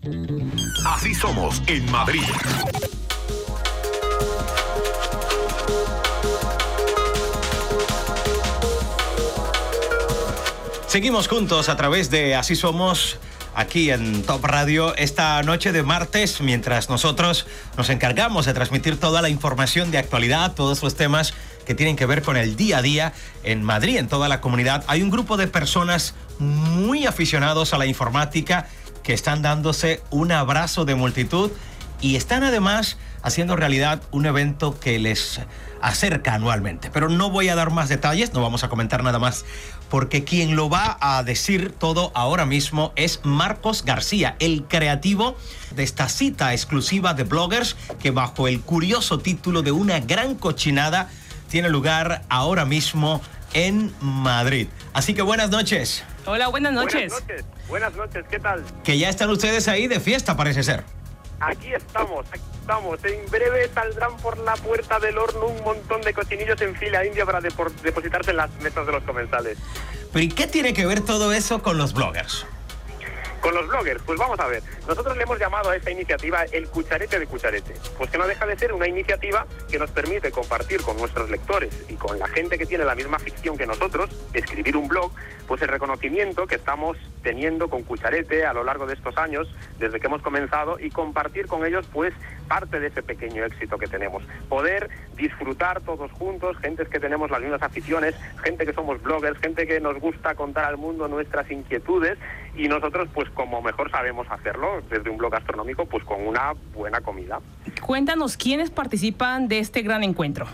Así somos en Madrid. Seguimos juntos a través de Así Somos, aquí en Top Radio, esta noche de martes, mientras nosotros nos encargamos de transmitir toda la información de actualidad, todos los temas que tienen que ver con el día a día en Madrid, en toda la comunidad. Hay un grupo de personas muy aficionados a la informática que están dándose un abrazo de multitud y están además haciendo realidad un evento que les acerca anualmente. Pero no voy a dar más detalles, no vamos a comentar nada más, porque quien lo va a decir todo ahora mismo es Marcos García, el creativo de esta cita exclusiva de bloggers que bajo el curioso título de Una gran cochinada tiene lugar ahora mismo en Madrid. Así que buenas noches. Hola, buenas noches. Buenas noches, ¿qué tal? Que ya están ustedes ahí de fiesta, parece ser. Aquí estamos. En breve saldrán por la puerta del horno un montón de cochinillos en fila india para depositarse en las mesas de los comensales. ¿Pero y qué tiene que ver todo eso con los bloggers? Con los bloggers, pues vamos a ver. Nosotros le hemos llamado a esta iniciativa el cucharete de cucharete. Pues que no deja de ser una iniciativa que nos permite compartir con nuestros lectores y con la gente que tiene la misma afición que nosotros, escribir un blog, pues el reconocimiento que estamos teniendo con Cucharete a lo largo de estos años, desde que hemos comenzado, y compartir con ellos pues parte de ese pequeño éxito que tenemos. Poder disfrutar todos juntos, gentes que tenemos las mismas aficiones, gente que somos bloggers, gente que nos gusta contar al mundo nuestras inquietudes, y nosotros pues como mejor sabemos hacerlo, desde un blog gastronómico, pues con una buena comida. Cuéntanos, ¿quiénes participan de este gran encuentro?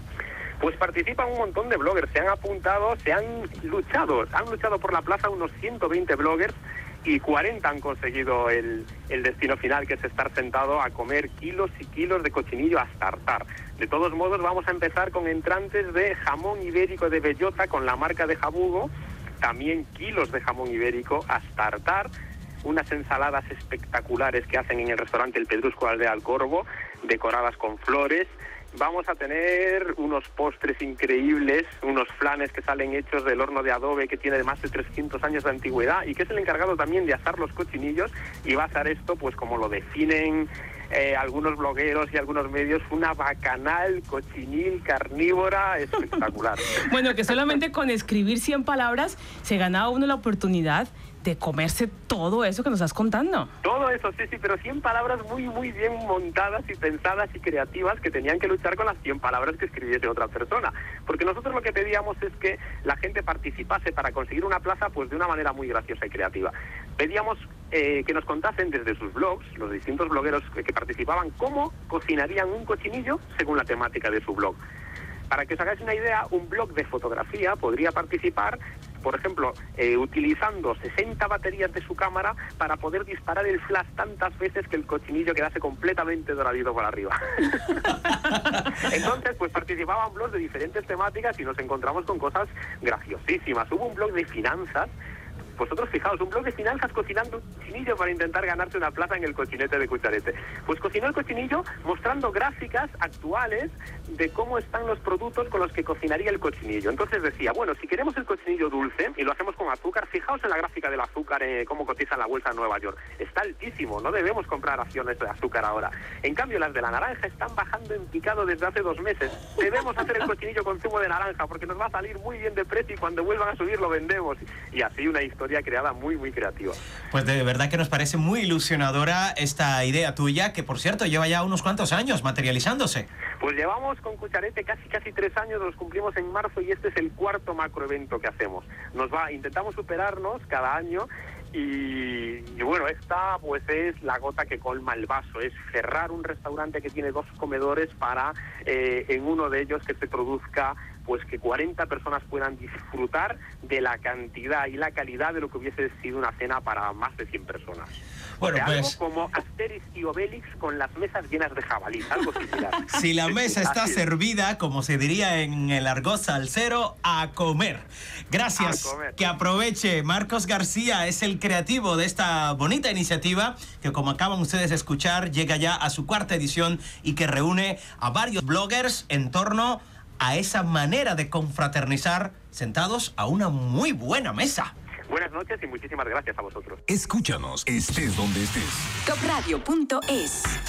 Pues participan un montón de bloggers, se han apuntado, han luchado por la plaza unos 120 bloggers y 40 han conseguido el destino final, que es estar sentado a comer kilos y kilos de cochinillo hasta hartar. De todos modos, vamos a empezar con entrantes de jamón ibérico de bellota con la marca de Jabugo, también kilos de jamón ibérico hasta hartar, unas ensaladas espectaculares que hacen en el restaurante El Pedrusco Aldea al Corvo, decoradas con flores. Vamos a tener unos postres increíbles, unos flanes que salen hechos del horno de adobe que tiene más de 300 años de antigüedad y que es el encargado también de asar los cochinillos, y va a ser esto, pues como lo definen algunos blogueros y algunos medios, una bacanal cochinil carnívora espectacular. Bueno, que solamente con escribir 100 palabras se ganaba uno la oportunidad de comerse todo eso que nos estás contando. Todo eso, sí, pero 100 palabras muy, muy bien montadas y pensadas y creativas que tenían que luchar con las 100 palabras que escribiese otra persona. Porque nosotros lo que pedíamos es que la gente participase para conseguir una plaza pues de una manera muy graciosa y creativa. Pedíamos que nos contasen desde sus blogs, los distintos blogueros que participaban, cómo cocinarían un cochinillo según la temática de su blog. Para que os hagáis una idea, un blog de fotografía podría participar, por ejemplo, utilizando 60 baterías de su cámara para poder disparar el flash tantas veces que el cochinillo quedase completamente doradito por arriba. Entonces, pues participaban blogs de diferentes temáticas y nos encontramos con cosas graciosísimas. Hubo un blog de finanzas. Vosotros fijaos, un blog de finanzas cocinando un cochinillo para intentar ganarse una plaza en el cochinete de Cucharete. Pues cocinó el cochinillo mostrando gráficas actuales de cómo están los productos con los que cocinaría el cochinillo. Entonces decía, bueno, si queremos el cochinillo dulce y lo hacemos con azúcar, fijaos en la gráfica del azúcar, cómo cotiza en la bolsa de Nueva York. Está altísimo, no debemos comprar acciones de azúcar ahora. En cambio, las de la naranja están bajando en picado desde hace 2 meses. Debemos hacer el cochinillo con zumo de naranja porque nos va a salir muy bien de precio y cuando vuelvan a subir lo vendemos. Y así una historia creada muy, muy creativa. Pues de verdad que nos parece muy ilusionadora esta idea tuya, que por cierto lleva ya unos cuantos años materializándose. Pues llevamos con Cucharete casi 3 años, los cumplimos en marzo y este es el 4º macroevento que hacemos. Intentamos superarnos cada año y bueno, esta pues es la gota que colma el vaso, es cerrar un restaurante que tiene 2 comedores para en uno de ellos que se produzca pues que 40 personas puedan disfrutar de la cantidad y la calidad de lo que hubiese sido una cena para más de 100 personas. Bueno, pues algo como Asterix y Obelix con las mesas llenas de jabalís, algo similar. Si la mesa está servida, como se diría en el argot salsero, a comer. Gracias. A comer. Que aproveche. Marcos García es el creativo de esta bonita iniciativa que, como acaban ustedes de escuchar, llega ya a su 4ª edición y que reúne a varios bloggers en torno a esa manera de confraternizar sentados a una muy buena mesa. Buenas noches y muchísimas gracias a vosotros. Escúchanos, estés donde estés. topradio.es.